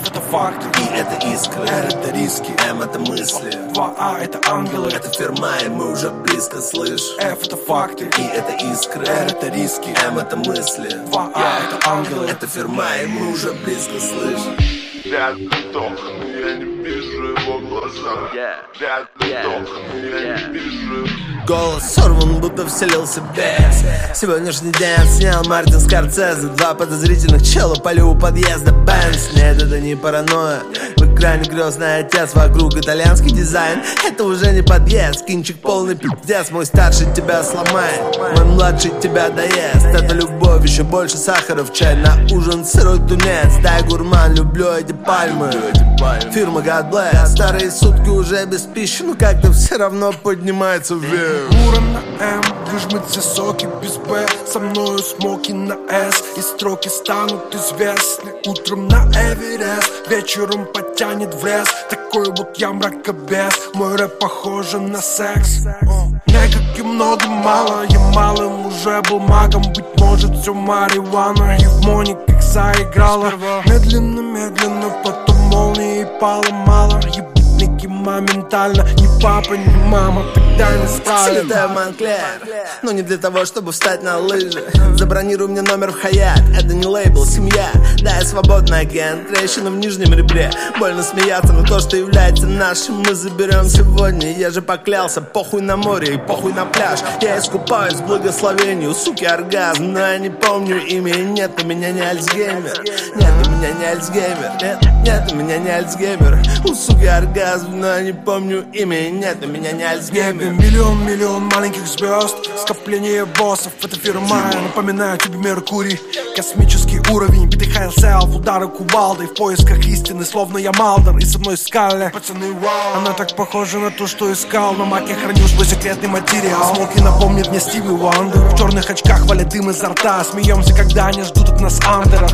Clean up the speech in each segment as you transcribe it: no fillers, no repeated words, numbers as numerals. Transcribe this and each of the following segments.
F это факты, И это искры, R это риски, M это мысли, 2А это ангелы, это фирма, и мы уже близко, слышь. F это факты, И это искры, R это риски, M это мысли, 2А это ангелы, это фирма, и мы уже близко, слышь. Пятый вдох, но я не вижу его в глазах. Пятый вдох, но я не вижу. Голос сорван, будто вселился бес. Сегодняшний день отснял Мартин Скорсезе. 2 подозрительных чела пали у подъезда Бенц. Нет, это не паранойя. В экране грозный отец, вокруг итальянский дизайн. Это уже не подъезд, кинчик полный пиздец. Мой старший тебя сломает, мой младший тебя доест. Это любовь, еще больше сахара в чай. На ужин сырой тунец, дай гурман, люблю эти пальмы. Фирма God Bless, старые сутки уже без пищи, но как-то все равно поднимается вверх. Уром на М, выжмать все соки без Б. Со мною смоки на С, и строки станут известны. Утром на Эверест, вечером потянет в лес. Такой вот я мракобес, мой рэп похож на секс. Некак и много мало, я малым уже был магом. Быть может все марихуана, и в Мониках заиграла. Медленно, потом молнией пала мало. Ебутники моментально, ни папа, ни мама тогда не спали. Слетаю в Монклер, но не для того, чтобы встать на лыжи. Забронируй мне номер в Хаят, это не лейбл, семья. Да, я свободный агент, трещина в нижнем ребре. Больно смеяться, но то, что является нашим, мы заберем сегодня. Я же поклялся, похуй на море и похуй на пляж. Я искупаюсь в благословении, у суки оргазм. Но я не помню имя, и нет, у меня не Альцгеймер. Нет, у меня не Альцгеймер. Нет, у меня не Альцгеймер. У суки оргазм, но я не помню имя, и нет, у меня не Альцгеймер. Миллион маленьких звезд, скопление боссов, это фирма. Напоминаю тебе Меркурий, космический уровень. Битый хайлсел в удары кувалдой, в поисках истины, словно я Малдер. И со мной Скалли, пацаны, вау. Она так похожа на то, что искал. На маке хранил свой секретный материал. Смоки напомнит мне Стиви Уандер. В черных очках валит дым изо рта. Смеемся, когда они ждут от нас андера.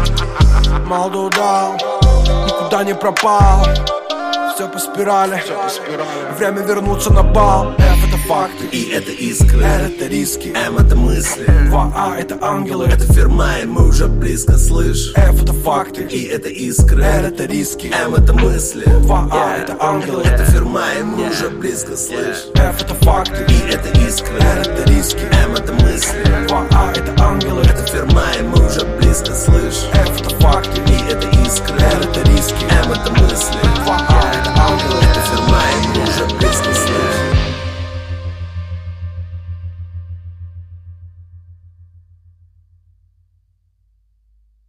Малдо дал, никуда не пропал. Все по спирали, время вернуться на бал. F это факты, И это искры, R это риски, M это мысли, 2А это ангелы, это фирма, и мы уже близко, слышь. F это факты, И это искры, R это риски, M это мысли, 2А это ангелы, это фирма, и мы уже близко, слышь. F это факты, И это искры, R это риски, M это мысли, 2А это ангелы, это фирма, и мы уже близко, слышь. F это факты, И это искры, R это